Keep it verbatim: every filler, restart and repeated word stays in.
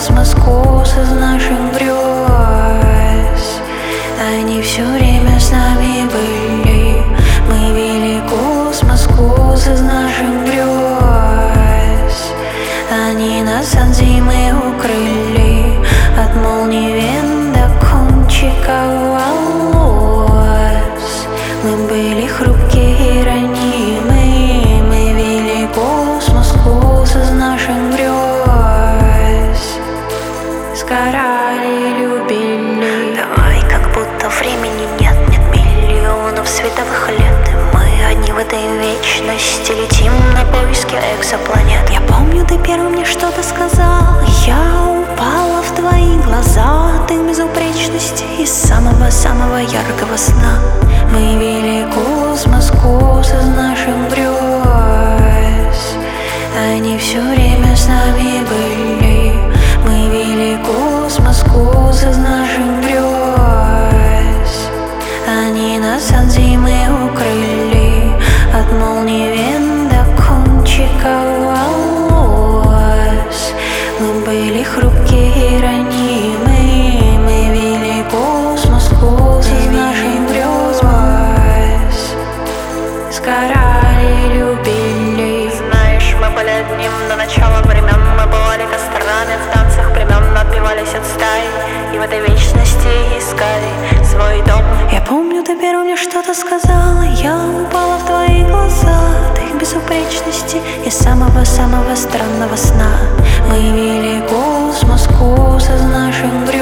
космос, космос из наших грез. Они все время с нами были. Мы вели космос, космос из наших грез. Они нас от зимы укрыли, от молний вен до кончиков волос. Мы были хрупкие и ранимы. Мы вели космос, космос из наших грез. Сгорали, любили. Давай, как будто времени нет, нет миллионов световых лет, и мы одни в этой вечности летим на поиски экзопланет. Я помню, ты первым мне что-то сказал. Я упала в твои глаза от их безупречности из самого-самого яркого сна. Мы вели космос, космос из наших грез. Они все время с нами были. Мы вели космос, космос из наших грез. Они нас от зимы укрыли, от молний вен до кончиков волос. Мы были хрупкие и ранимы. Мы вели космос, космос из наших грез. Сгорали, любили. Знаешь, мы были одним до начала времен. Мы бывали кострами в танцах племен, отбивались от стаи и в этой вечности искали свой дом. Я помню, ты первым мне что-то сказала. Я упала в твои глаза от их безупречности из самого-самого странного сна. Мы вели космос, космос из наших грез.